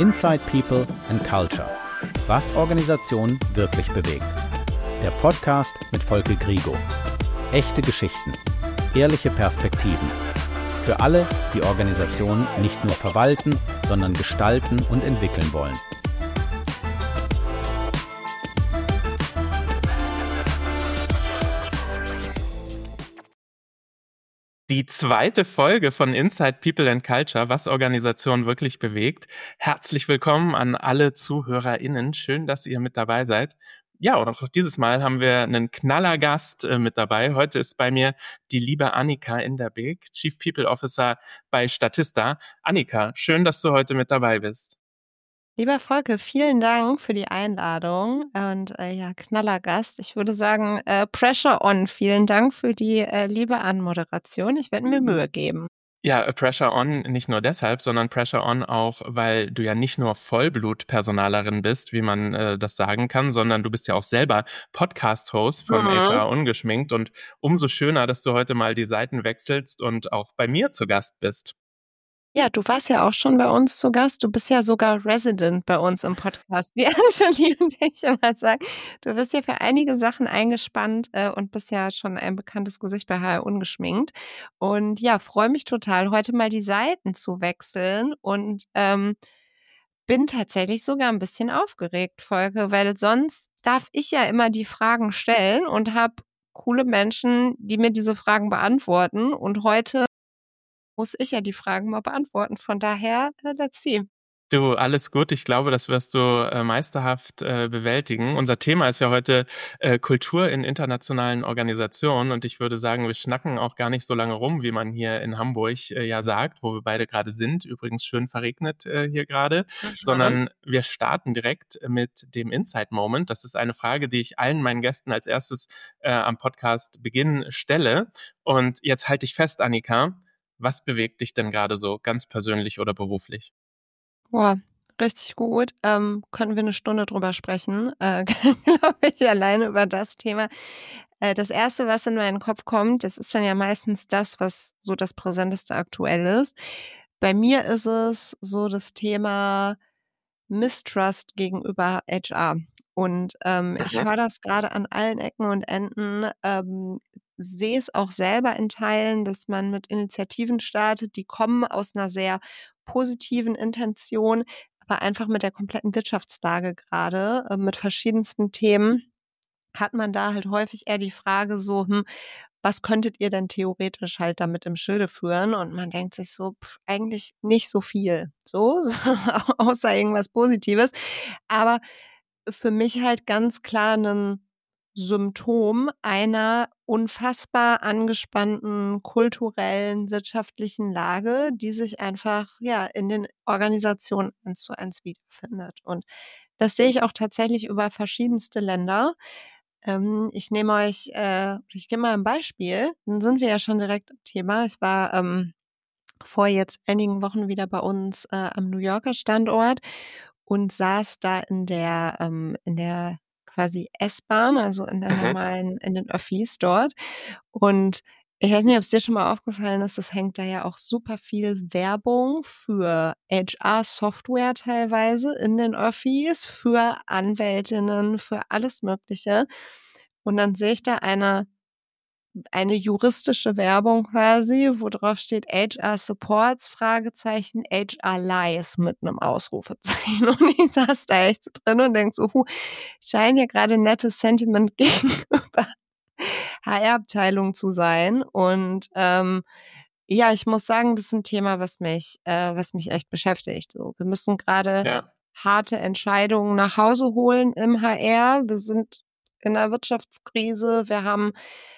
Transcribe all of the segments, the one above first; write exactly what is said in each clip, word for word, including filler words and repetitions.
Inside People and Culture. Was Organisation wirklich bewegt. Der Podcast mit Volker Grigo. Echte Geschichten. Ehrliche Perspektiven. Für alle, die Organisationen nicht nur verwalten, sondern gestalten und entwickeln wollen. Die zweite Folge von Inside People and Culture, was Organisation wirklich bewegt. Herzlich willkommen an alle ZuhörerInnen. Schön, dass ihr mit dabei seid. Ja, und auch dieses Mal haben wir einen Knallergast äh, mit dabei. Heute ist bei mir die liebe Annika Inderbeek, Chief People Officer bei Statista. Annika, schön, dass du heute mit dabei bist. Lieber Volker, vielen Dank für die Einladung und äh, ja, Knallergast. Ich würde sagen, äh, Pressure on. Vielen Dank für die äh, liebe Anmoderation. Ich werde mir Mühe geben. Ja, Pressure on nicht nur deshalb, sondern Pressure on auch, weil du ja nicht nur Vollblut-Personalerin bist, wie man äh, das sagen kann, sondern du bist ja auch selber Podcast-Host von Mhm. H R Ungeschminkt und umso schöner, dass du heute mal die Seiten wechselst und auch bei mir zu Gast bist. Ja, du warst ja auch schon bei uns zu Gast. Du bist ja sogar Resident bei uns im Podcast, wie Anthony und ich immer sagen. Du bist ja für einige Sachen eingespannt äh, und bist ja schon ein bekanntes Gesicht bei H R Ungeschminkt. Und ja, freue mich total, heute mal die Seiten zu wechseln und ähm, bin tatsächlich sogar ein bisschen aufgeregt, Volker, weil sonst darf ich ja immer die Fragen stellen und habe coole Menschen, die mir diese Fragen beantworten. Und heute muss ich ja die Fragen mal beantworten. Von daher, äh, let's see. Du, alles gut. Ich glaube, das wirst du äh, meisterhaft äh, bewältigen. Unser Thema ist ja heute äh, Kultur in internationalen Organisationen und ich würde sagen, wir schnacken auch gar nicht so lange rum, wie man hier in Hamburg äh, ja sagt, wo wir beide gerade sind. Übrigens schön verregnet äh, hier gerade, mhm. sondern wir starten direkt mit dem Insight Moment. Das ist eine Frage, die ich allen meinen Gästen als erstes äh, am Podcast Beginn stelle. Und jetzt halte ich fest, Annika, was bewegt dich denn gerade so, ganz persönlich oder beruflich? Boah, richtig gut. Ähm, können wir eine Stunde drüber sprechen, äh, glaube ich, alleine über das Thema. Äh, das Erste, was in meinen Kopf kommt, das ist dann ja meistens das, was so das Präsenteste aktuell ist. Bei mir ist es so das Thema Mistrust gegenüber H R. Und ähm, ich höre das gerade an allen Ecken und Enden, ähm, sehe es auch selber in Teilen, dass man mit Initiativen startet, die kommen aus einer sehr positiven Intention, aber einfach mit der kompletten Wirtschaftslage gerade, äh, mit verschiedensten Themen, hat man da halt häufig eher die Frage so, hm, was könntet ihr denn theoretisch halt damit im Schilde führen? Und man denkt sich so, pff, eigentlich nicht so viel, so, außer irgendwas Positives. Aber für mich halt ganz klar ein Symptom einer unfassbar angespannten kulturellen, wirtschaftlichen Lage, die sich einfach ja in den Organisationen eins zu eins wiederfindet. Und das sehe ich auch tatsächlich über verschiedenste Länder. Ähm, ich nehme euch, äh, ich gebe mal ein Beispiel, dann sind wir ja schon direkt im Thema. Ich war ähm, vor jetzt einigen Wochen wieder bei uns äh, am New Yorker Standort und saß da in der ähm, in der quasi S-Bahn, also in der Mhm. normalen, in den Öffis dort. Und ich weiß nicht, ob es dir schon mal aufgefallen ist, es hängt da ja auch super viel Werbung für H R-Software teilweise in den Öffis, für Anwältinnen, für alles Mögliche. Und dann sehe ich da eine eine juristische Werbung quasi, wo drauf steht H R Supports, Fragezeichen, H R Lies mit einem Ausrufezeichen. Und ich saß da echt so drin und denk so, huh, scheint ja gerade ein nettes Sentiment gegenüber H R-Abteilung zu sein. Und ähm, ja, ich muss sagen, das ist ein Thema, was mich, äh, was mich echt beschäftigt. So, wir müssen gerade Ja. harte Entscheidungen nach Hause holen im H R. Wir sind in einer Wirtschaftskrise. Wir haben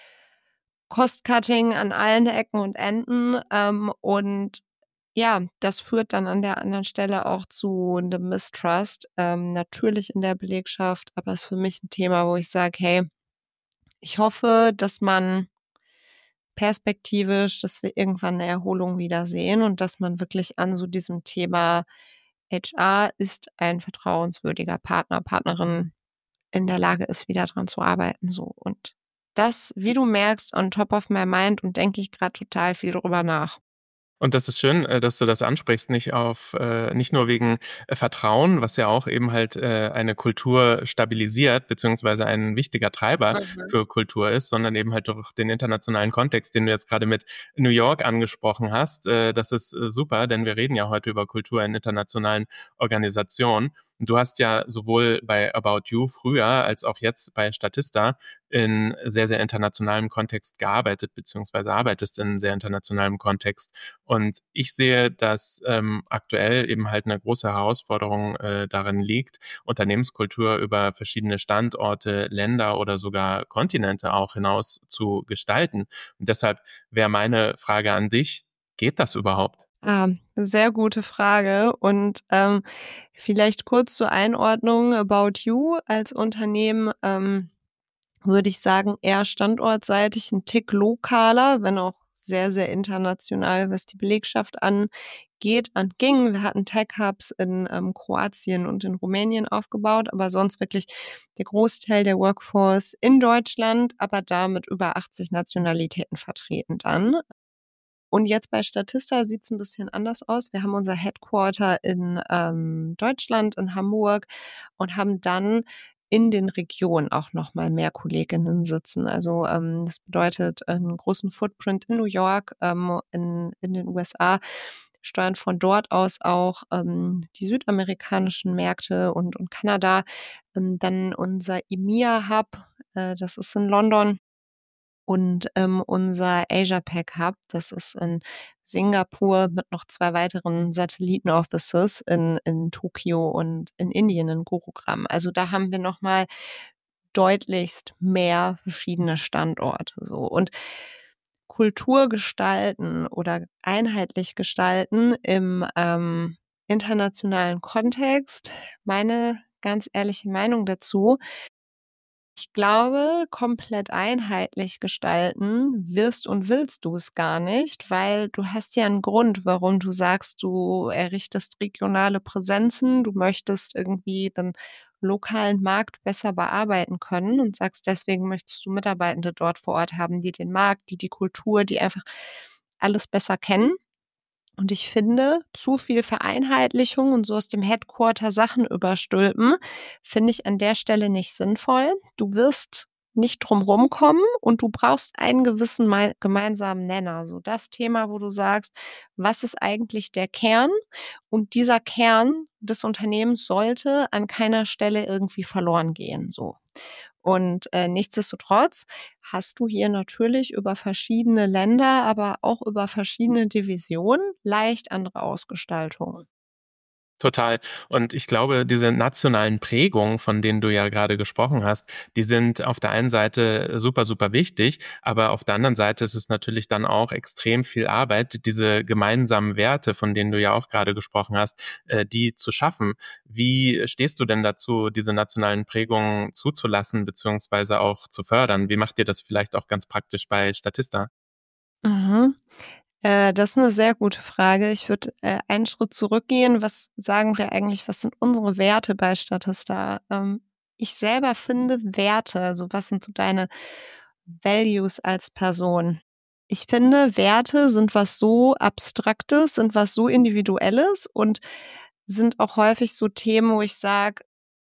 Cost-Cutting an allen Ecken und Enden. Ähm, und ja, das führt dann an der anderen Stelle auch zu einem Mistrust, ähm, natürlich in der Belegschaft, aber ist für mich ein Thema, wo ich sage, hey, ich hoffe, dass man perspektivisch, dass wir irgendwann eine Erholung wieder sehen und dass man wirklich an so diesem Thema H R ist ein vertrauenswürdiger Partner, Partnerin in der Lage ist, wieder dran zu arbeiten. So. Und das, wie du merkst, on top of my mind und denke ich gerade total viel drüber nach. Und das ist schön, dass du das ansprichst, nicht auf äh, nicht nur wegen äh, Vertrauen, was ja auch eben halt äh, eine Kultur stabilisiert, beziehungsweise ein wichtiger Treiber mhm. für Kultur ist, sondern eben halt durch den internationalen Kontext, den du jetzt gerade mit New York angesprochen hast. Äh, das ist äh, super, denn wir reden ja heute über Kultur in internationalen Organisationen. Und du hast ja sowohl bei About You früher als auch jetzt bei Statista in sehr, sehr internationalem Kontext gearbeitet, beziehungsweise arbeitest in sehr internationalem Kontext. Und ich sehe, dass ähm, aktuell eben halt eine große Herausforderung äh, darin liegt, Unternehmenskultur über verschiedene Standorte, Länder oder sogar Kontinente auch hinaus zu gestalten. Und deshalb wäre meine Frage an dich, geht das überhaupt? Ah, sehr gute Frage. Und ähm, vielleicht kurz zur Einordnung. About You als Unternehmen ähm, würde ich sagen, eher standortseitig ein Tick lokaler, wenn auch sehr, sehr international, was die Belegschaft angeht, anging. Wir hatten Tech-Hubs in ähm, Kroatien und in Rumänien aufgebaut, aber sonst wirklich der Großteil der Workforce in Deutschland, aber da mit über achtzig Nationalitäten vertreten dann. Und jetzt bei Statista sieht es ein bisschen anders aus. Wir haben unser Headquarter in ähm, Deutschland, in Hamburg und haben dann in den Regionen auch noch mal mehr Kolleginnen sitzen. Also ähm, das bedeutet einen großen Footprint in New York, ähm, in, in den U S A, steuern von dort aus auch ähm, die südamerikanischen Märkte und, und Kanada. Ähm, dann unser E M E A-Hub, äh, das ist in London. Und ähm, unser Asia-Pac Hub, das ist in Singapur mit noch zwei weiteren Satelliten-Offices in, in Tokio und in Indien, in Gurugram. Also da haben wir nochmal deutlichst mehr verschiedene Standorte. So. Und Kultur gestalten oder einheitlich gestalten im ähm, internationalen Kontext, meine ganz ehrliche Meinung dazu: Ich glaube, komplett einheitlich gestalten wirst und willst du es gar nicht, weil du hast ja einen Grund, warum du sagst, du errichtest regionale Präsenzen, du möchtest irgendwie den lokalen Markt besser bearbeiten können und sagst, deswegen möchtest du Mitarbeitende dort vor Ort haben, die den Markt, die die Kultur, die einfach alles besser kennen. Und ich finde, zu viel Vereinheitlichung und so aus dem Headquarter Sachen überstülpen, finde ich an der Stelle nicht sinnvoll. Du wirst nicht drum rumkommen und du brauchst einen gewissen gemeinsamen Nenner. So das Thema, wo du sagst, was ist eigentlich der Kern? Und dieser Kern des Unternehmens sollte an keiner Stelle irgendwie verloren gehen. So. Und äh, nichtsdestotrotz hast du hier natürlich über verschiedene Länder, aber auch über verschiedene Divisionen leicht andere Ausgestaltungen. Total. Und ich glaube, diese nationalen Prägungen, von denen du ja gerade gesprochen hast, die sind auf der einen Seite super, super wichtig, aber auf der anderen Seite ist es natürlich dann auch extrem viel Arbeit, diese gemeinsamen Werte, von denen du ja auch gerade gesprochen hast, äh, die zu schaffen. Wie stehst du denn dazu, diese nationalen Prägungen zuzulassen, beziehungsweise auch zu fördern? Wie macht ihr das vielleicht auch ganz praktisch bei Statista? Mhm. Äh, das ist eine sehr gute Frage. Ich würde äh, einen Schritt zurückgehen. Was sagen wir eigentlich, was sind unsere Werte bei Statista? Ähm, ich selber finde Werte, also was sind so deine Values als Person? Ich finde, Werte sind was so Abstraktes, sind was so Individuelles und sind auch häufig so Themen, wo ich sage,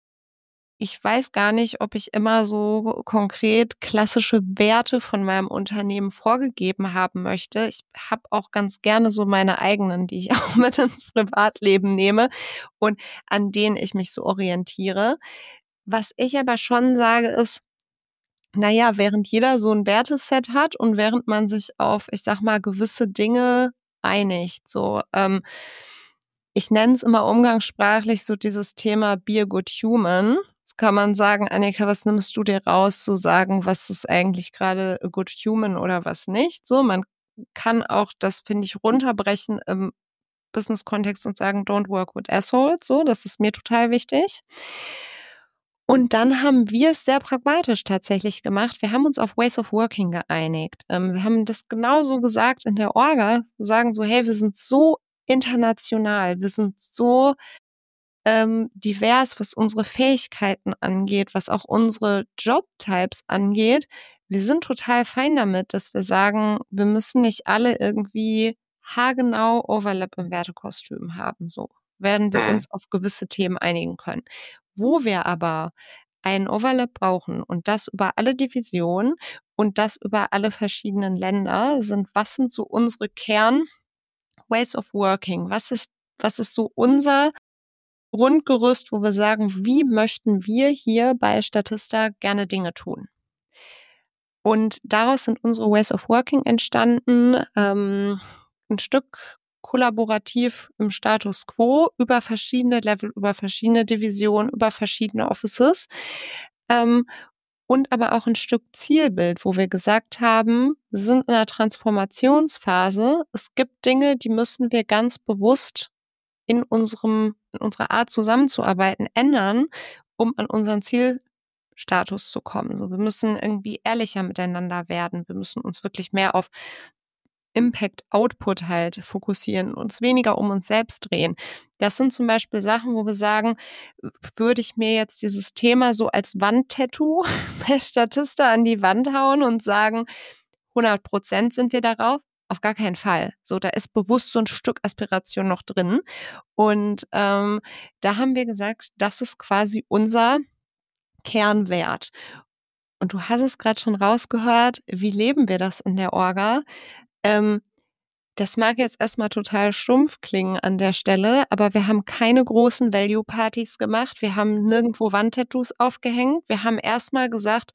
ich weiß gar nicht, ob ich immer so konkret klassische Werte von meinem Unternehmen vorgegeben haben möchte. Ich habe auch ganz gerne so meine eigenen, die ich auch mit ins Privatleben nehme und an denen ich mich so orientiere. Was ich aber schon sage ist, naja, während jeder so ein Werteset hat und während man sich auf, ich sag mal, gewisse Dinge einigt, so, ähm, ich nenne es immer umgangssprachlich so dieses Thema Be a Good Human. Das kann man sagen, Annika, was nimmst du dir raus, zu sagen, was ist eigentlich gerade a good human oder was nicht? So, man kann auch das, finde ich, runterbrechen im Business-Kontext und sagen, don't work with assholes. So, das ist mir total wichtig. Und dann haben wir es sehr pragmatisch tatsächlich gemacht. Wir haben uns auf Ways of Working geeinigt. Ähm, wir haben das genauso gesagt in der Orga, sagen so, hey, wir sind so international, wir sind so ähm, divers, was unsere Fähigkeiten angeht, was auch unsere Jobtypes angeht. Wir sind total fein damit, dass wir sagen, wir müssen nicht alle irgendwie haargenau Overlap im Wertekostüm haben, so werden wir Mhm. uns auf gewisse Themen einigen können. Wo wir aber einen Overlap brauchen und das über alle Divisionen und das über alle verschiedenen Länder sind, was sind so unsere Kern Ways of Working? Was ist, was ist so unser Grundgerüst, wo wir sagen, wie möchten wir hier bei Statista gerne Dinge tun? Und daraus sind unsere Ways of Working entstanden, ähm, ein Stück kollaborativ im Status Quo über verschiedene Level, über verschiedene Divisionen, über verschiedene Offices, ähm, und aber auch ein Stück Zielbild, wo wir gesagt haben, wir sind in einer Transformationsphase. Es gibt Dinge, die müssen wir ganz bewusst in unserem, in unserer Art zusammenzuarbeiten ändern, um an unseren Zielstatus zu kommen. So, wir müssen irgendwie ehrlicher miteinander werden. Wir müssen uns wirklich mehr auf Impact, Output halt fokussieren, uns weniger um uns selbst drehen. Das sind zum Beispiel Sachen, wo wir sagen, würde ich mir jetzt dieses Thema so als Wandtattoo bei Statista an die Wand hauen und sagen, hundert Prozent sind wir darauf? Auf gar keinen Fall. So, da ist bewusst so ein Stück Aspiration noch drin. Und ähm, da haben wir gesagt, das ist quasi unser Kernwert. Und du hast es gerade schon rausgehört, wie leben wir das in der Orga? Ähm, das mag jetzt erstmal total stumpf klingen an der Stelle, aber wir haben keine großen Value-Partys gemacht. Wir haben nirgendwo Wandtattoos aufgehängt. Wir haben erstmal gesagt,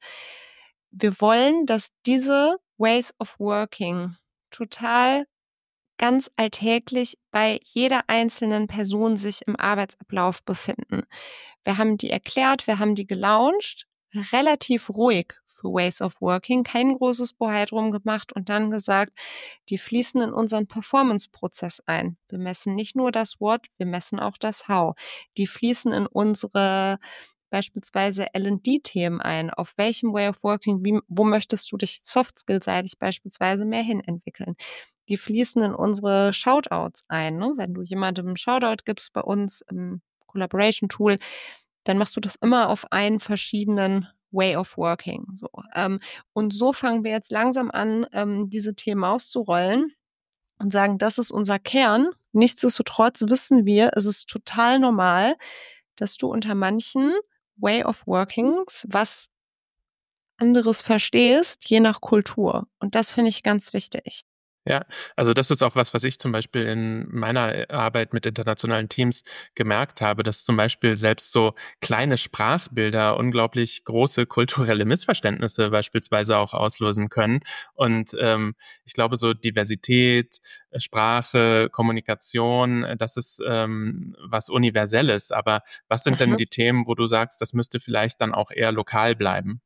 wir wollen, dass diese Ways of Working total ganz alltäglich bei jeder einzelnen Person sich im Arbeitsablauf befinden. Wir haben die erklärt, wir haben die gelauncht, relativ ruhig für Ways of Working, kein großes Bohai drum gemacht und dann gesagt, die fließen in unseren Performance-Prozess ein. Wir messen nicht nur das What, wir messen auch das How. Die fließen in unsere beispielsweise L und D-Themen ein. Auf welchem Way of Working, wie, wo möchtest du dich soft-skill-seitig beispielsweise mehr hin entwickeln? Die fließen in unsere Shoutouts ein. Ne? Wenn du jemandem einen Shoutout gibst bei uns im Collaboration-Tool, dann machst du das immer auf einen verschiedenen Way of Working. So, ähm, und so fangen wir jetzt langsam an, ähm, diese Themen auszurollen und sagen, das ist unser Kern. Nichtsdestotrotz wissen wir, es ist total normal, dass du unter manchen Way of Workings was anderes verstehst, je nach Kultur. Und das finde ich ganz wichtig. Ja, also das ist auch was, was ich zum Beispiel in meiner Arbeit mit internationalen Teams gemerkt habe, dass zum Beispiel selbst so kleine Sprachbilder unglaublich große kulturelle Missverständnisse beispielsweise auch auslösen können. Und ähm, ich glaube, so Diversität, Sprache, Kommunikation, das ist ähm, was Universelles. Aber was sind denn die Themen, wo du sagst, das müsste vielleicht dann auch eher lokal bleiben?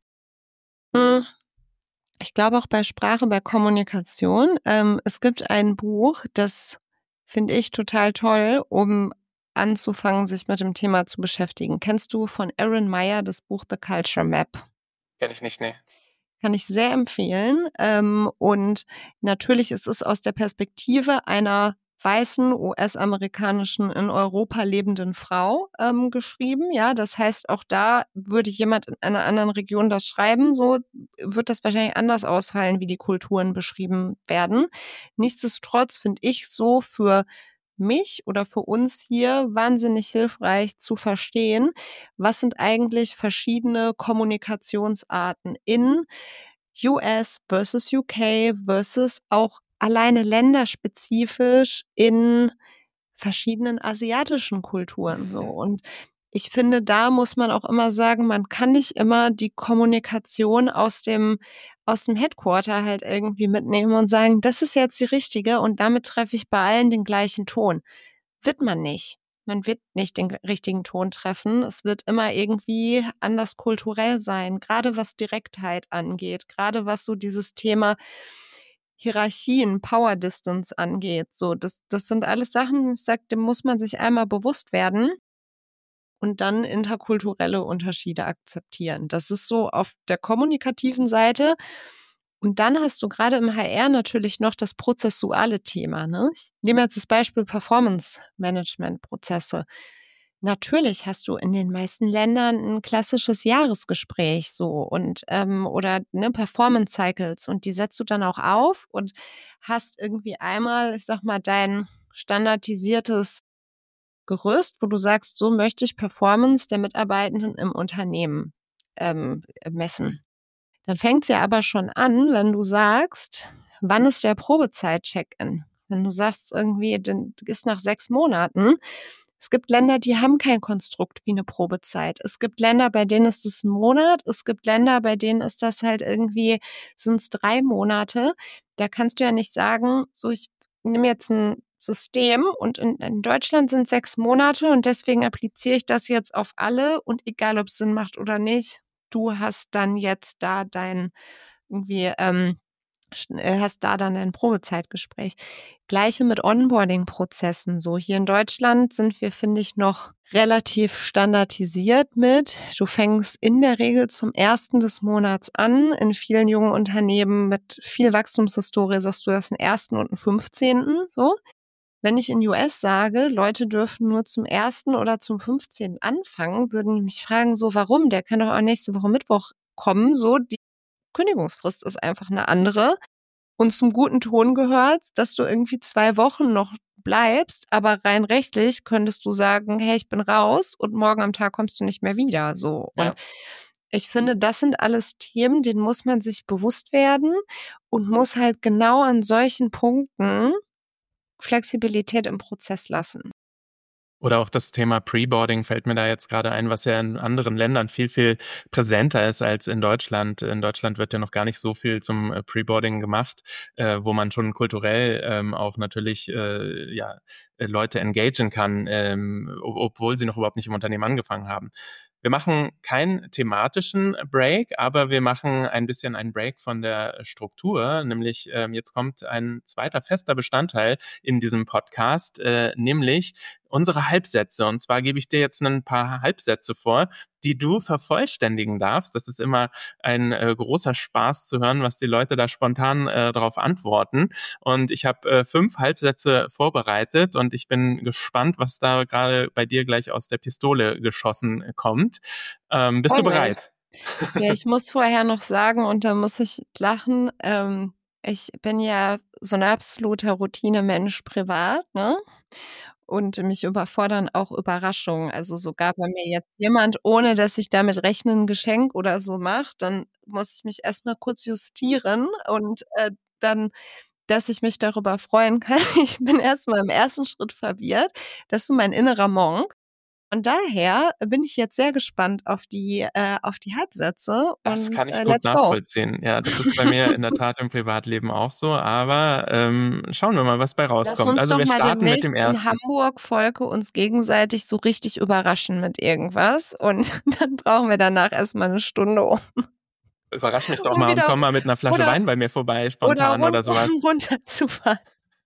Hm. Ich glaube auch bei Sprache, bei Kommunikation. Ähm, es gibt ein Buch, das finde ich total toll, um anzufangen, sich mit dem Thema zu beschäftigen. Kennst du von Erin Meyer das Buch The Culture Map? Kenn ich nicht, nee. Kann ich sehr empfehlen. Ähm, und natürlich ist es aus der Perspektive einer weißen, U S-amerikanischen, in Europa lebenden Frau ähm, geschrieben. Ja, das heißt, auch da würde jemand in einer anderen Region das schreiben, so wird das wahrscheinlich anders ausfallen, wie die Kulturen beschrieben werden. Nichtsdestotrotz finde ich so für mich oder für uns hier wahnsinnig hilfreich zu verstehen, was sind eigentlich verschiedene Kommunikationsarten in U S versus U K versus auch alleine länderspezifisch in verschiedenen asiatischen Kulturen so. Und ich finde, da muss man auch immer sagen, man kann nicht immer die Kommunikation aus dem aus dem Headquarter halt irgendwie mitnehmen und sagen, das ist jetzt die richtige und damit treffe ich bei allen den gleichen Ton. Wird man nicht. Man wird nicht den richtigen Ton treffen. Es wird immer irgendwie anders kulturell sein, gerade was Direktheit angeht, gerade was so dieses Thema Hierarchien, Power Distance angeht. So, das, das sind alles Sachen, ich sag, dem muss man sich einmal bewusst werden und dann interkulturelle Unterschiede akzeptieren. Das ist so auf der kommunikativen Seite. Und dann hast du gerade im H R natürlich noch das prozessuale Thema. Ne? Ich nehme jetzt das Beispiel Performance-Management-Prozesse. natürlich hast du in den meisten Ländern ein klassisches Jahresgespräch so und ähm, oder ne, Performance Cycles und die setzt du dann auch auf und hast irgendwie einmal, ich sag mal, dein standardisiertes Gerüst, wo du sagst, so möchte ich Performance der Mitarbeitenden im Unternehmen ähm, messen. Dann fängt es ja aber schon an, wenn du sagst, wann ist der Probezeit-Check-in? Wenn du sagst, irgendwie, du ist nach sechs Monaten. Es gibt Länder, die haben kein Konstrukt wie eine Probezeit. Es gibt Länder, bei denen ist es ein Monat. Es gibt Länder, bei denen ist das halt irgendwie, sind es drei Monate. Da kannst du ja nicht sagen, so ich nehme jetzt ein System und in, in Deutschland sind sechs Monate und deswegen appliziere ich das jetzt auf alle und egal, ob es Sinn macht oder nicht, du hast dann jetzt da dein irgendwie ähm, hast da dann ein Probezeitgespräch. Gleiche mit Onboarding-Prozessen. So hier in Deutschland sind wir, finde ich, noch relativ standardisiert mit. Du fängst in der Regel zum ersten des Monats an. In vielen jungen Unternehmen mit viel Wachstumshistorie sagst du das einen ersten und einen fünfzehnten So. Wenn ich in U S sage, Leute dürfen nur zum ersten oder zum fünfzehnten anfangen, würden die mich fragen, so warum? Der kann doch auch nächste Woche Mittwoch kommen. So, die Kündigungsfrist ist einfach eine andere. Und zum guten Ton gehört, dass du irgendwie zwei Wochen noch bleibst, aber rein rechtlich könntest du sagen, hey, ich bin raus und morgen am Tag kommst du nicht mehr wieder. So. Und Ja. ich finde, das sind alles Themen, denen muss man sich bewusst werden und muss halt genau an solchen Punkten Flexibilität im Prozess lassen. Oder auch das Thema Preboarding fällt mir da jetzt gerade ein, was ja in anderen Ländern viel, viel präsenter ist als in Deutschland. In Deutschland wird ja noch gar nicht so viel zum äh, Preboarding gemacht, äh, wo man schon kulturell ähm, auch natürlich äh, ja, äh, Leute engagieren kann, ähm, obwohl sie noch überhaupt nicht im Unternehmen angefangen haben. Wir machen keinen thematischen Break, aber wir machen ein bisschen einen Break von der Struktur, nämlich ähm, jetzt kommt ein zweiter fester Bestandteil in diesem Podcast, äh, nämlich unsere Halbsätze. Und zwar gebe ich dir jetzt ein paar Halbsätze vor, die du vervollständigen darfst. Das ist immer ein äh, großer Spaß zu hören, was die Leute da spontan äh, darauf antworten. Und ich habe äh, fünf Halbsätze vorbereitet und ich bin gespannt, was da gerade bei dir gleich aus der Pistole geschossen kommt. Ähm, bist du bereit? Ja, ich muss vorher noch sagen, und da muss ich lachen, ähm, ich bin ja so ein absoluter Routinemensch privat, ne? Und mich überfordern auch Überraschungen. Also sogar wenn mir jetzt jemand, ohne dass ich damit rechne, ein Geschenk oder so macht, dann muss ich mich erstmal kurz justieren und äh, dann, dass ich mich darüber freuen kann. Ich bin erstmal im ersten Schritt verwirrt. Das ist so mein innerer Monk. Und daher bin ich jetzt sehr gespannt auf die äh, auf die Halbsätze Das und kann ich äh, gut let's go. nachvollziehen. Ja, das ist bei mir in der Tat im Privatleben auch so, aber ähm, schauen wir mal, was bei Lass rauskommt. uns Also doch wir mal starten mit demnächst dem in ersten. Hamburg, Volke, uns gegenseitig so richtig überraschen mit irgendwas und dann brauchen wir danach erstmal eine Stunde, um, Überrasch mich doch um mal und wieder komm mal mit einer Flasche oder Wein bei mir vorbei, oder spontan run, oder sowas. um runterzufahren.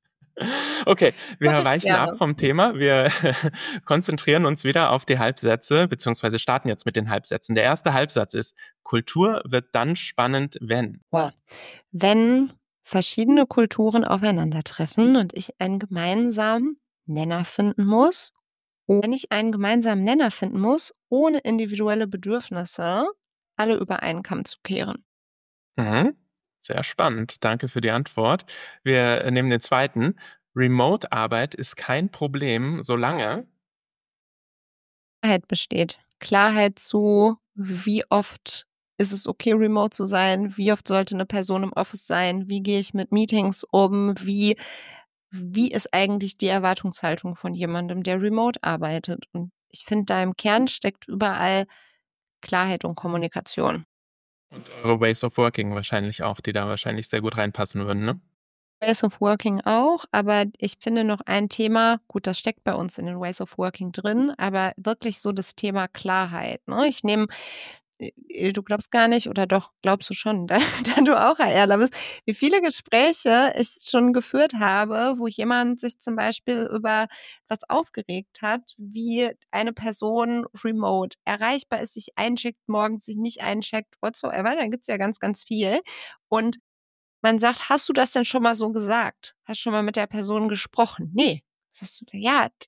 Okay, wir Mach ich weichen ab gerne. vom Thema. Wir konzentrieren uns wieder auf die Halbsätze, beziehungsweise starten jetzt mit den Halbsätzen. Der erste Halbsatz ist, Kultur wird dann spannend, wenn. Wow. Wenn verschiedene Kulturen aufeinandertreffen und ich einen gemeinsamen Nenner finden muss, wenn ich einen gemeinsamen Nenner finden muss, ohne individuelle Bedürfnisse alle über einen Kamm zu kehren. Mhm. Sehr spannend. Danke für die Antwort. Wir nehmen den zweiten. Remote-Arbeit ist kein Problem, solange Klarheit besteht. Klarheit zu, wie oft ist es okay, remote zu sein, wie oft sollte eine Person im Office sein, wie gehe ich mit Meetings um, wie, wie ist eigentlich die Erwartungshaltung von jemandem, der remote arbeitet. Und ich finde, da im Kern steckt überall Klarheit und Kommunikation. und eure Ways of Working wahrscheinlich auch, die da wahrscheinlich sehr gut reinpassen würden, ne? Ways of Working auch, aber ich finde noch ein Thema, gut, das steckt bei uns in den Ways of Working drin, aber wirklich so das Thema Klarheit. Ne? Ich nehme, äh, du glaubst gar nicht, oder doch, glaubst du schon, da, da du auch HRler bist, wie viele Gespräche ich schon geführt habe, wo jemand sich zum Beispiel über was aufgeregt hat, wie eine Person remote erreichbar ist, sich eincheckt, morgens sich nicht eincheckt, whatsoever, da gibt's ja ganz, ganz viel. Und man sagt, hast du das denn schon mal so gesagt? Hast schon mal mit der Person gesprochen? Nee. Sagst du, ja,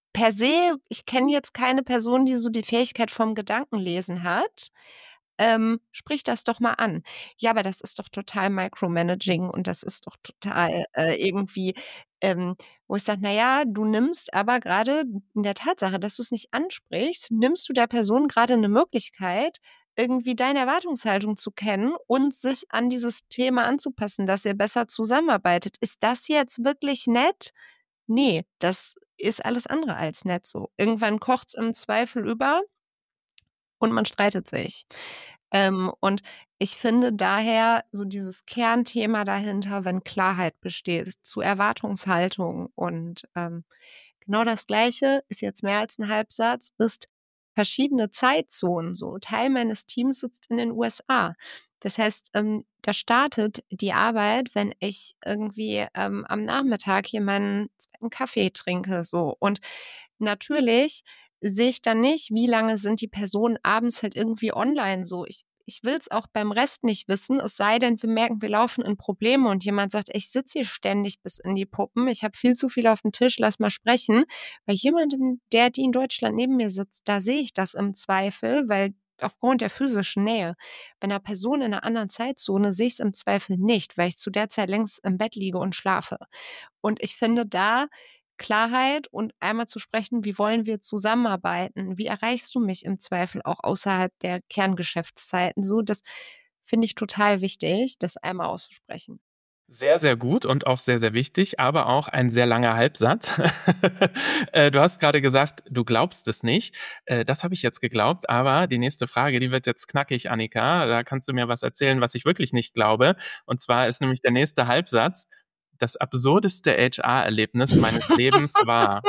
per se, ich kenne jetzt keine Person, die so die Fähigkeit vom Gedankenlesen hat. Ähm, sprich das doch mal an. Ja, aber das ist doch total Micromanaging und das ist doch total äh, irgendwie, ähm, wo ich sage, naja, du nimmst aber gerade in der Tatsache, dass du es nicht ansprichst, nimmst du der Person gerade eine Möglichkeit, irgendwie deine Erwartungshaltung zu kennen und sich an dieses Thema anzupassen, dass ihr besser zusammenarbeitet. Ist das jetzt wirklich nett? Nee, das ist alles andere als nett so. Irgendwann kocht's im Zweifel über und man streitet sich. Ähm, und ich finde daher so dieses Kernthema dahinter, wenn Klarheit besteht zu Erwartungshaltung und ähm, genau das Gleiche ist jetzt mehr als ein Halbsatz, ist verschiedene Zeitzonen so. Teil meines Teams sitzt in den U S A. Das heißt, ähm, da startet die Arbeit, wenn ich irgendwie ähm, am Nachmittag hier meinen zweiten Kaffee trinke so. Und natürlich sehe ich dann nicht, wie lange sind die Personen abends halt irgendwie online so. Ich ich will es auch beim Rest nicht wissen, es sei denn, wir merken, wir laufen in Probleme und jemand sagt, ich sitze hier ständig bis in die Puppen, ich habe viel zu viel auf dem Tisch, lass mal sprechen. Bei jemandem, der die in Deutschland neben mir sitzt, da sehe ich das im Zweifel, weil aufgrund der physischen Nähe. Bei einer Person in einer anderen Zeitzone sehe ich es im Zweifel nicht, weil ich zu der Zeit längst im Bett liege und schlafe. Und ich finde da Klarheit und einmal zu sprechen, wie wollen wir zusammenarbeiten? Wie erreichst du mich im Zweifel auch außerhalb der Kerngeschäftszeiten? So, das finde ich total wichtig, das einmal auszusprechen. Sehr, sehr gut und auch sehr, sehr wichtig, aber auch ein sehr langer Halbsatz. Äh, du hast gerade gesagt, du glaubst es nicht. Äh, Das habe ich jetzt geglaubt, aber die nächste Frage, die wird jetzt knackig, Annika. Da kannst du mir was erzählen, was ich wirklich nicht glaube. Und zwar ist nämlich der nächste Halbsatz: Das absurdeste H R-Erlebnis meines Lebens war.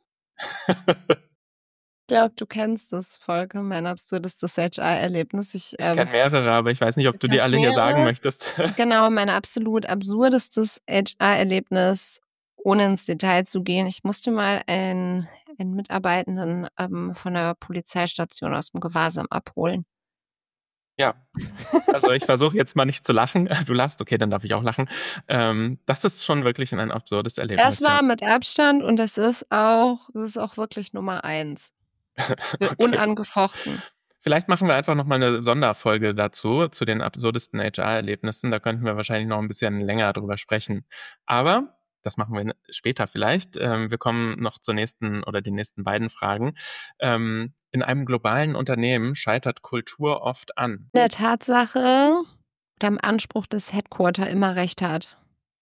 Ich glaube, du kennst das, Volker, mein absurdestes H R-Erlebnis. Ich, Ich kenne ähm, mehrere, aber ich weiß nicht, ob du du die kennst alle hier sagen mehrere. möchtest. Genau, mein absolut absurdestes H R-Erlebnis, ohne ins Detail zu gehen. Ich musste mal einen, einen Mitarbeitenden ähm, von der Polizeistation aus dem Gewahrsam abholen. Ja, also ich versuche jetzt mal nicht zu lachen. Du lachst, okay, dann darf ich auch lachen. Ähm, das ist schon wirklich ein absurdes Erlebnis. Das war Ja. mit Abstand und das ist auch, das ist auch wirklich Nummer eins. Okay. Unangefochten. Vielleicht machen wir einfach nochmal eine Sonderfolge dazu, zu den absurdesten H R-Erlebnissen. Da könnten wir wahrscheinlich noch ein bisschen länger drüber sprechen. Aber das machen wir später vielleicht. Ähm, wir kommen noch zur nächsten oder den nächsten beiden Fragen. Ähm, in einem globalen Unternehmen scheitert Kultur oft an Der Tatsache oder am Anspruch, dass Headquarter immer recht hat.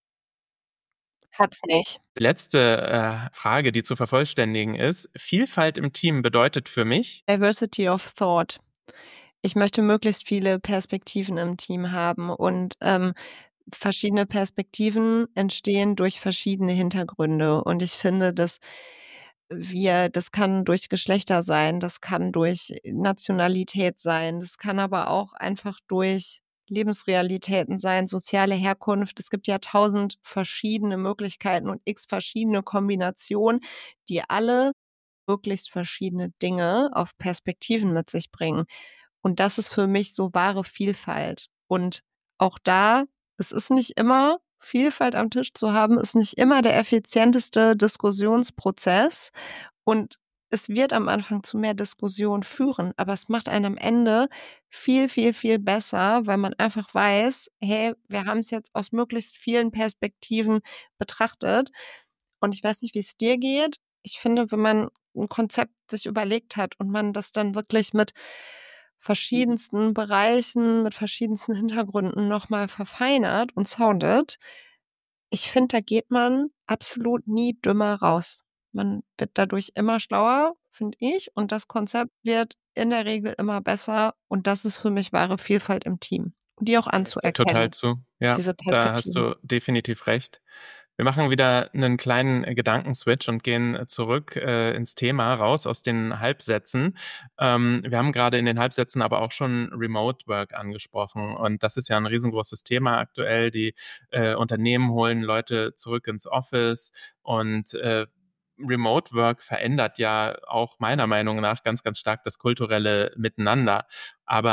Hat's nicht. Die letzte äh, Frage, die zu vervollständigen ist: Vielfalt im Team bedeutet für mich Diversity of Thought. Ich möchte möglichst viele Perspektiven im Team haben und ähm, verschiedene Perspektiven entstehen durch verschiedene Hintergründe. Und ich finde, dass wir, das kann durch Geschlechter sein, das kann durch Nationalität sein, das kann aber auch einfach durch Lebensrealitäten sein, soziale Herkunft. Es gibt ja tausend verschiedene Möglichkeiten und x verschiedene Kombinationen, die alle möglichst verschiedene Dinge auf Perspektiven mit sich bringen. Und das ist für mich so wahre Vielfalt. Und auch da, es ist nicht immer, Vielfalt am Tisch zu haben, ist nicht immer der effizienteste Diskussionsprozess. Und es wird am Anfang zu mehr Diskussion führen, aber es macht einen am Ende viel, viel, viel besser, weil man einfach weiß, hey, wir haben es jetzt aus möglichst vielen Perspektiven betrachtet. Und ich weiß nicht, wie es dir geht. Ich finde, wenn man ein Konzept sich überlegt hat und man das dann wirklich mit verschiedensten Bereichen, mit verschiedensten Hintergründen nochmal verfeinert und soundet, ich finde, da geht man absolut nie dümmer raus. Man wird dadurch immer schlauer, finde ich, und das Konzept wird in der Regel immer besser und das ist für mich wahre Vielfalt im Team. Und die auch anzuerkennen. total zu. Ja, diese da hast Perspektiven. du definitiv recht. Wir machen wieder einen kleinen äh, Gedankenswitch und gehen äh, zurück äh, ins Thema, raus aus den Halbsätzen. Ähm, wir haben gerade in den Halbsätzen aber auch schon Remote Work angesprochen und das ist ja ein riesengroßes Thema aktuell. Die äh, Unternehmen holen Leute zurück ins Office und äh, Remote Work verändert ja auch meiner Meinung nach ganz, ganz stark das kulturelle Miteinander. Aber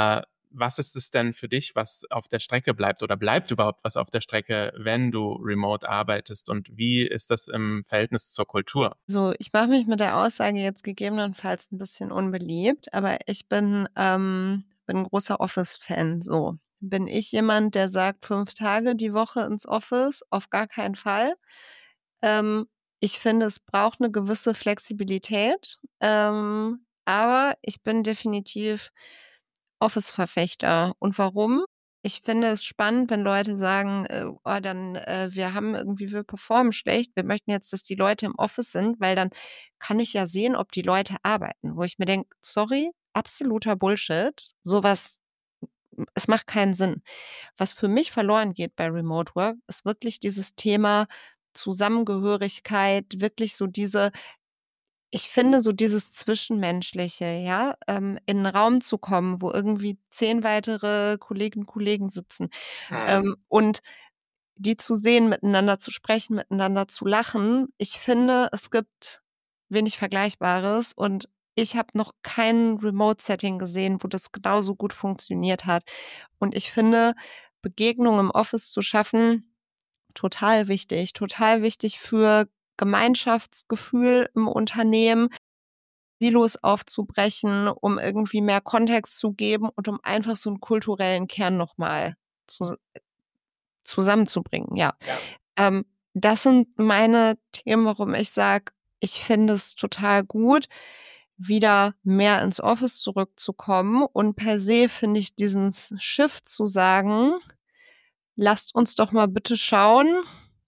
was ist es denn für dich, was auf der Strecke bleibt oder bleibt überhaupt was auf der Strecke, wenn du remote arbeitest und wie ist das im Verhältnis zur Kultur? So, ich mache mich mit der Aussage jetzt gegebenenfalls ein bisschen unbeliebt, aber ich bin, ähm, bin ein großer Office-Fan. So, bin ich jemand, der sagt, fünf Tage die Woche ins Office? Auf gar keinen Fall. Ähm, ich finde, es braucht eine gewisse Flexibilität, ähm, aber ich bin definitiv Office-Verfechter. Und warum? Ich finde es spannend, wenn Leute sagen, äh, oh, dann, äh, wir haben irgendwie, wir performen schlecht. Wir möchten jetzt, dass die Leute im Office sind, weil dann kann ich ja sehen, ob die Leute arbeiten. Wo ich mir denke, sorry, absoluter Bullshit. Sowas, es macht keinen Sinn. Was für mich verloren geht bei Remote Work, ist wirklich dieses Thema Zusammengehörigkeit, wirklich so diese, ich finde so dieses Zwischenmenschliche, ja, ähm, in 'n Raum zu kommen, wo irgendwie zehn weitere Kolleginnen und Kollegen sitzen, Mhm. ähm, und die zu sehen, miteinander zu sprechen, miteinander zu lachen. Ich finde, es gibt wenig Vergleichbares und ich habe noch kein Remote-Setting gesehen, wo das genauso gut funktioniert hat. Und ich finde, Begegnungen im Office zu schaffen, total wichtig. Total wichtig für Gemeinschaftsgefühl im Unternehmen, Silos aufzubrechen, um irgendwie mehr Kontext zu geben und um einfach so 'n kulturellen Kern noch mal zu zusammenzubringen, ja. Ja. Ähm, das sind meine Themen, warum ich sage, ich finde es total gut, wieder mehr ins Office zurückzukommen. Und per se finde ich diesen s Shift zu sagen: „Lasst uns doch mal bitte schauen,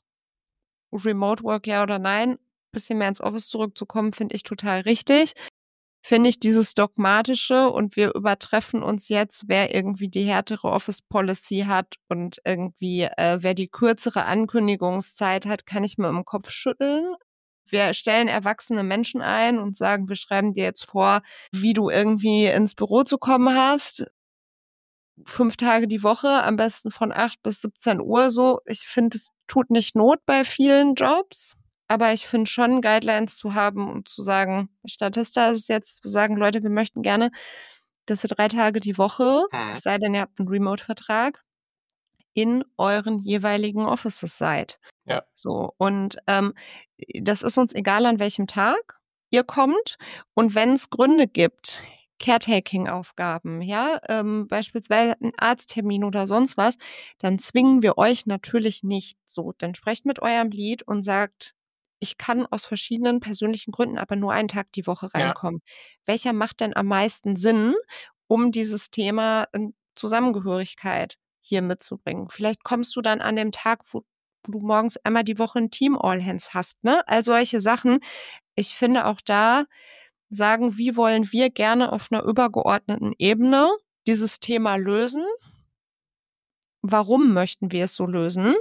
Remote Work ja oder nein, bisschen mehr ins Office zurückzukommen, finde ich total richtig." Finde ich dieses Dogmatische und wir übertreffen uns jetzt, wer irgendwie die härtere Office Policy hat und irgendwie, äh, wer die kürzere Ankündigungszeit hat, kann ich mir im Kopf schütteln. Wir stellen erwachsene Menschen ein und sagen, wir schreiben dir jetzt vor, wie du irgendwie ins Büro zu kommen hast. Fünf Tage die Woche, am besten von acht bis siebzehn Uhr so. Ich finde, es tut nicht Not bei vielen Jobs, aber ich finde schon, Guidelines zu haben und zu sagen, Statista ist es jetzt zu sagen, Leute, wir möchten gerne, dass ihr drei Tage die Woche, Mhm. es sei denn, ihr habt einen Remote-Vertrag, in euren jeweiligen Offices seid. Ja. So, und ähm, das ist uns egal, an welchem Tag ihr kommt. Und wenn es Gründe gibt, Caretaking-Aufgaben, ja, ähm, beispielsweise ein Arzttermin oder sonst was, dann zwingen wir euch natürlich nicht so. Dann sprecht mit eurem Lead und sagt, ich kann aus verschiedenen persönlichen Gründen aber nur einen Tag die Woche Ja. reinkommen. Welcher macht denn am meisten Sinn, um dieses Thema ähm, Zusammengehörigkeit hier mitzubringen? Vielleicht kommst du dann an dem Tag, wo wo du morgens einmal die Woche ein Team All Hands hast, ne? All solche Sachen. Ich finde auch da sagen, wie wollen wir gerne auf einer übergeordneten Ebene dieses Thema lösen? Warum möchten wir es so lösen?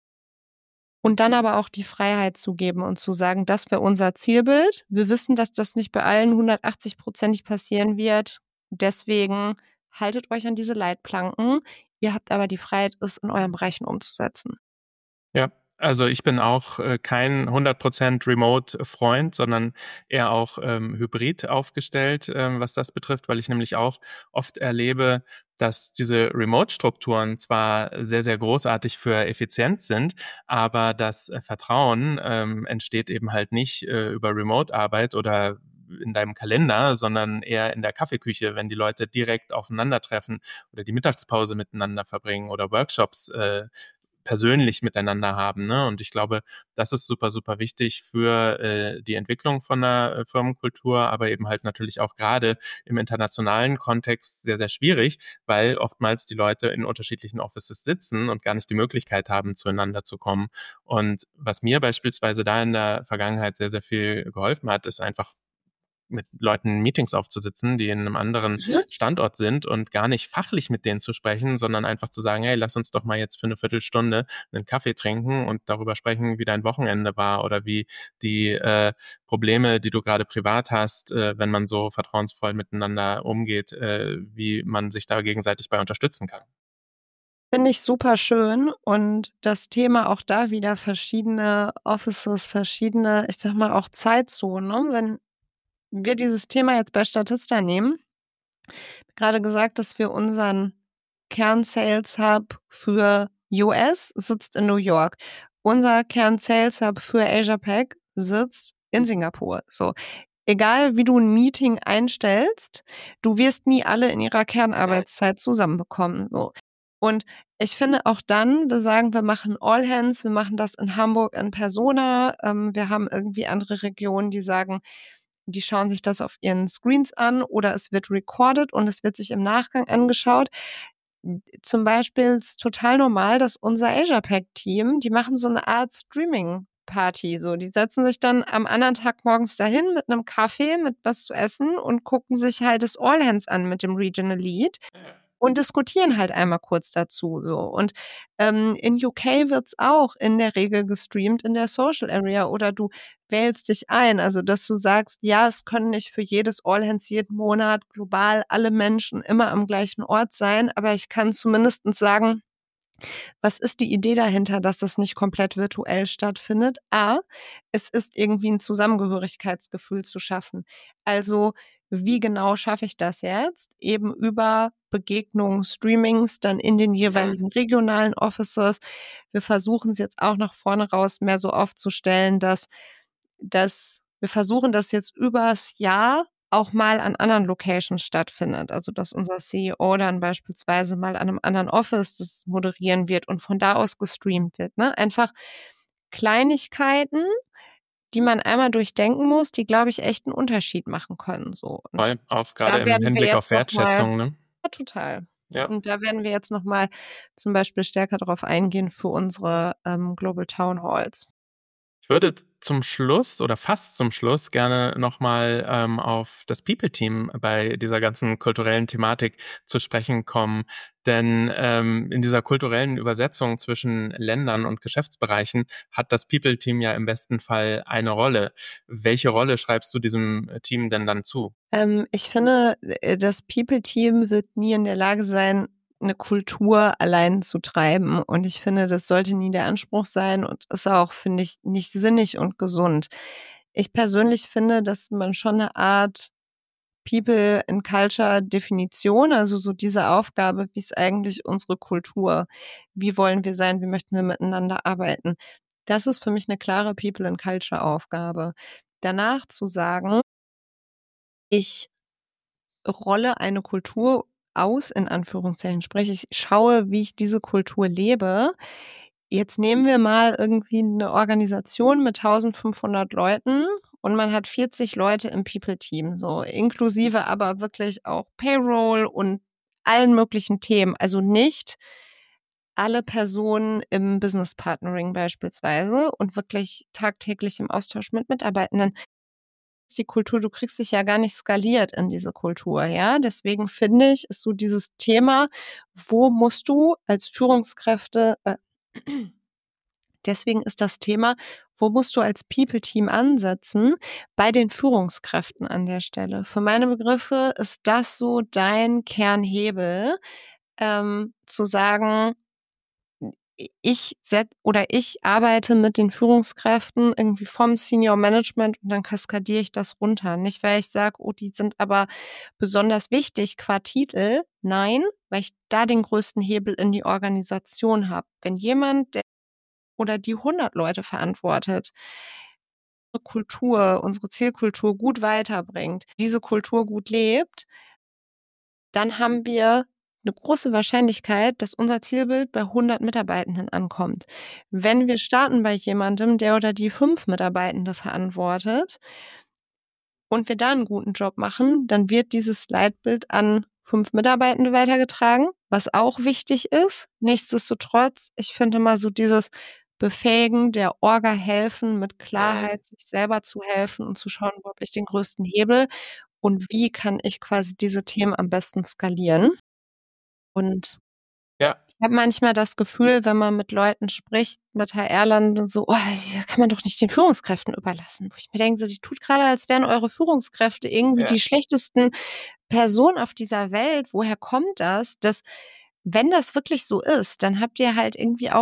Und dann aber auch die Freiheit zu geben und zu sagen, das wäre unser Zielbild. Wir wissen, dass das nicht bei allen hundertachtzig-prozentig passieren wird. Deswegen haltet euch an diese Leitplanken. Ihr habt aber die Freiheit, es in euren Bereichen umzusetzen. Ja, also ich bin auch äh, kein hundert Prozent Remote-Freund, sondern eher auch ähm, hybrid aufgestellt, ähm, was das betrifft, weil ich nämlich auch oft erlebe, dass diese Remote-Strukturen zwar sehr, sehr großartig für Effizienz sind, aber das äh, Vertrauen ähm, entsteht eben halt nicht äh, über Remote-Arbeit oder in deinem Kalender, sondern eher in der Kaffeeküche, wenn die Leute direkt aufeinandertreffen oder die Mittagspause miteinander verbringen oder Workshops äh, persönlich miteinander haben. Ne? Und ich glaube, das ist super, super wichtig für äh, die Entwicklung von einer äh, Firmenkultur, aber eben halt natürlich auch gerade im internationalen Kontext sehr, sehr schwierig, weil oftmals die Leute in unterschiedlichen Offices sitzen und gar nicht die Möglichkeit haben, zueinander zu kommen. Und was mir beispielsweise da in der Vergangenheit sehr, sehr viel geholfen hat, ist einfach mit Leuten Meetings aufzusitzen, die in einem anderen Mhm. Standort sind und gar nicht fachlich mit denen zu sprechen, sondern einfach zu sagen, hey, lass uns doch mal jetzt für eine Viertelstunde einen Kaffee trinken und darüber sprechen, wie dein Wochenende war oder wie die äh, Probleme, die du gerade privat hast, äh, wenn man so vertrauensvoll miteinander umgeht, äh, wie man sich da gegenseitig bei unterstützen kann. Finde ich super schön und das Thema auch da wieder verschiedene Offices, verschiedene, ich sag mal auch Zeitzonen, ne? Wenn wir dieses Thema jetzt bei Statista nehmen, Gerade gesagt, dass wir unseren Kern-Sales-Hub für U S sitzt in New York. Unser Kern-Sales-Hub für Asia-Pac sitzt in Singapur. So. Egal, wie du ein Meeting einstellst, du wirst nie alle in ihrer Kernarbeitszeit zusammenbekommen. So. Und ich finde auch dann, wir sagen, wir machen All Hands, wir machen das in Hamburg in Persona. Ähm, wir haben irgendwie andere Regionen, die sagen, die schauen sich das auf ihren Screens an oder es wird recorded und es wird sich im Nachgang angeschaut. Zum Beispiel ist total normal, dass unser Asia-Pac-Team, die machen so eine Art Streaming-Party. So, die setzen sich dann am anderen Tag morgens dahin mit einem Kaffee, mit was zu essen und gucken sich halt das All Hands an mit dem Regional Lead und diskutieren halt einmal kurz dazu. So. Und ähm, in U K wird's auch in der Regel gestreamt in der Social Area oder du wählst dich ein, also dass du sagst, ja, es können nicht für jedes All Hands jeden Monat global alle Menschen immer am gleichen Ort sein, aber ich kann zumindest sagen, was ist die Idee dahinter, dass das nicht komplett virtuell stattfindet? A, es ist irgendwie ein Zusammengehörigkeitsgefühl zu schaffen. Also wie genau schaffe ich das jetzt? Eben über Begegnungen, Streamings, dann in den jeweiligen regionalen Offices. Wir versuchen es jetzt auch nach vorne raus mehr so aufzustellen, dass, dass wir versuchen, das jetzt übers Jahr auch mal an anderen Locations stattfindet. Also dass unser C E O dann beispielsweise mal an einem anderen Office das moderieren wird und von da aus gestreamt wird. Ne? Einfach Kleinigkeiten, die man einmal durchdenken muss, die, glaube ich, echt einen Unterschied machen können. So. Und Voll, auch da gerade im werden wir Hinblick jetzt auf Wertschätzung, noch mal, ne? ja, total. Ja. Und da werden wir jetzt nochmal zum Beispiel stärker darauf eingehen für unsere ähm, Global Town Halls. Ich würde zum Schluss oder fast zum Schluss gerne nochmal ähm, auf das People-Team bei dieser ganzen kulturellen Thematik zu sprechen kommen. Denn ähm, in dieser kulturellen Übersetzung zwischen Ländern und Geschäftsbereichen hat das People-Team ja im besten Fall eine Rolle. Welche Rolle schreibst du diesem Team denn dann zu? Ähm, ich finde, das People-Team wird nie in der Lage sein, eine Kultur allein zu treiben. Und ich finde, das sollte nie der Anspruch sein und ist auch, finde ich, nicht sinnig und gesund. Ich persönlich finde, dass man schon eine Art People and Culture Definition, also so diese Aufgabe, wie ist eigentlich unsere Kultur? Wie wollen wir sein? Wie möchten wir miteinander arbeiten? Das ist für mich eine klare People and Culture Aufgabe. Danach zu sagen, ich rolle eine Kultur aus, in Anführungszeichen, sprich, ich schaue, wie ich diese Kultur lebe. Jetzt nehmen wir mal irgendwie eine Organisation mit eintausendfünfhundert Leuten und man hat vierzig Leute im People-Team, so inklusive aber wirklich auch Payroll und allen möglichen Themen. Also nicht alle Personen im Business Partnering beispielsweise und wirklich tagtäglich im Austausch mit Mitarbeitenden. Die Kultur, du kriegst dich ja gar nicht skaliert in diese Kultur, ja. Deswegen finde ich, ist so dieses Thema, wo musst du als Führungskräfte, äh, deswegen ist das Thema, wo musst du als People-Team ansetzen bei den Führungskräften an der Stelle. Für meine Begriffe ist das so dein Kernhebel, ähm, zu sagen, ich set oder ich arbeite mit den Führungskräften irgendwie vom Senior Management und dann kaskadiere ich das runter. Nicht, weil ich sage, oh, die sind aber besonders wichtig qua Titel. Nein, weil ich da den größten Hebel in die Organisation habe. Wenn jemand, der oder die hundert Leute verantwortet, unsere Kultur, unsere Zielkultur gut weiterbringt, diese Kultur gut lebt, dann haben wir eine große Wahrscheinlichkeit, dass unser Zielbild bei hundert Mitarbeitenden ankommt. Wenn wir starten bei jemandem, der oder die fünf Mitarbeitende verantwortet und wir da einen guten Job machen, dann wird dieses Leitbild an fünf Mitarbeitende weitergetragen, was auch wichtig ist. Nichtsdestotrotz, ich finde mal so dieses Befähigen der Orga helfen, mit Klarheit sich selber zu helfen und zu schauen, wo habe ich den größten Hebel und wie kann ich quasi diese Themen am besten skalieren. Und Ja. ich habe manchmal das Gefühl, wenn man mit Leuten spricht, mit H R-Lern, so, oh, das kann man doch nicht den Führungskräften überlassen. Wo ich mir denke, so, die tut gerade, als wären eure Führungskräfte irgendwie Ja. die schlechtesten Personen auf dieser Welt. Woher kommt das? Dass, wenn das wirklich so ist, dann habt ihr halt irgendwie auch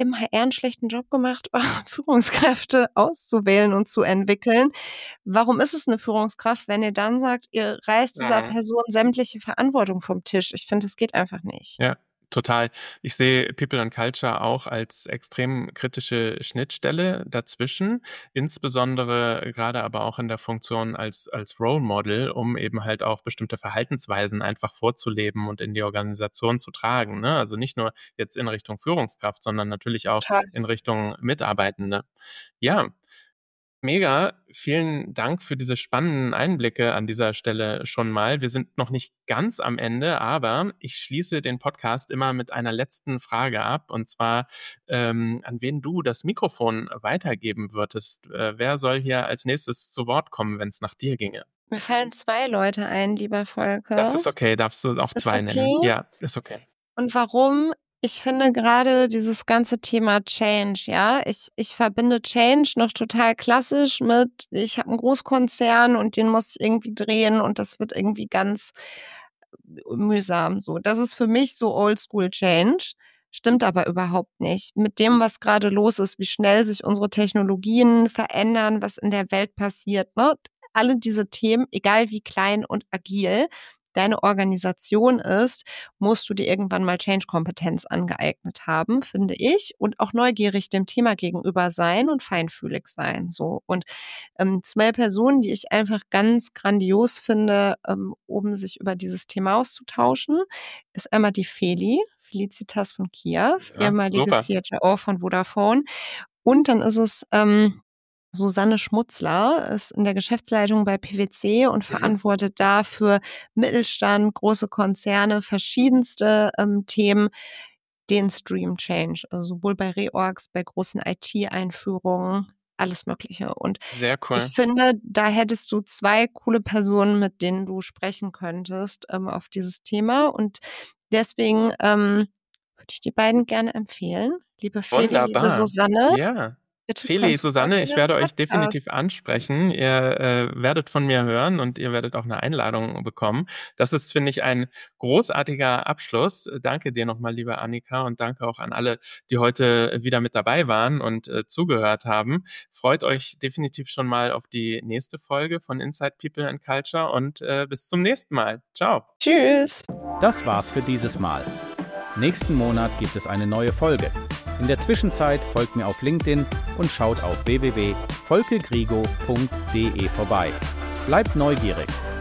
im H R einen schlechten Job gemacht, Führungskräfte auszuwählen und zu entwickeln. Warum ist es eine Führungskraft, wenn ihr dann sagt, ihr reißt dieser Mhm. Person sämtliche Verantwortung vom Tisch? Ich finde, das geht einfach nicht. Ja, total. Ich sehe People and Culture auch als extrem kritische Schnittstelle dazwischen, insbesondere gerade aber auch in der Funktion als, als Role Model, um eben halt auch bestimmte Verhaltensweisen einfach vorzuleben und in die Organisation zu tragen. Ne? Also nicht nur jetzt in Richtung Führungskraft, sondern natürlich auch Total. in Richtung Mitarbeitende. Ja. Mega, vielen Dank für diese spannenden Einblicke an dieser Stelle schon mal. Wir sind noch nicht ganz am Ende, aber ich schließe den Podcast immer mit einer letzten Frage ab, und zwar, ähm, an wen du das Mikrofon weitergeben würdest. Äh, wer soll hier als nächstes zu Wort kommen, wenn es nach dir ginge? Mir fallen zwei Leute ein, lieber Volker. Das ist okay, darfst du auch Ist zwei okay? nennen. Ja, ist okay. Und warum? Ich finde gerade dieses ganze Thema Change, ja, ich, ich verbinde Change noch total klassisch mit, ich habe einen Großkonzern und den muss ich irgendwie drehen und das wird irgendwie ganz mühsam so. Das ist für mich so Oldschool Change, stimmt aber überhaupt nicht. Mit dem, was gerade los ist, wie schnell sich unsere Technologien verändern, was in der Welt passiert, ne? Alle diese Themen, egal wie klein und agil deine Organisation ist, musst du dir irgendwann mal Change-Kompetenz angeeignet haben, finde ich, und auch neugierig dem Thema gegenüber sein und feinfühlig sein, so. Und ähm, zwei Personen, die ich einfach ganz grandios finde, ähm, um sich über dieses Thema auszutauschen, ist einmal die Feli, Felicitas von Kiew, Ja, ehemalige super. C H O von Vodafone. Und dann ist es ähm, Susanne Schmutzler, ist in der Geschäftsleitung bei P W C und Mhm. verantwortet da für Mittelstand, große Konzerne, verschiedenste ähm, Themen, den Stream Change, also sowohl bei Reorgs, bei großen I T-Einführungen, alles Mögliche. Und Sehr cool. ich finde, da hättest du zwei coole Personen, mit denen du sprechen könntest ähm, auf dieses Thema. Und deswegen ähm, würde ich die beiden gerne empfehlen. Liebe Feli, liebe Wunderbar. Susanne. Ja. Bitte Feli, kommst du Susanne, auch ich in werde den euch Podcast. definitiv ansprechen. Ihr äh, werdet von mir hören und ihr werdet auch eine Einladung bekommen. Das ist, finde ich, ein großartiger Abschluss. Danke dir nochmal, liebe Annika, und danke auch an alle, die heute wieder mit dabei waren und äh, zugehört haben. Freut euch definitiv schon mal auf die nächste Folge von Inside People and Culture und äh, bis zum nächsten Mal. Ciao. Tschüss. Das war's für dieses Mal. Nächsten Monat gibt es eine neue Folge. In der Zwischenzeit folgt mir auf LinkedIn und schaut auf w w w punkt volkegrigo punkt d e vorbei. Bleibt neugierig.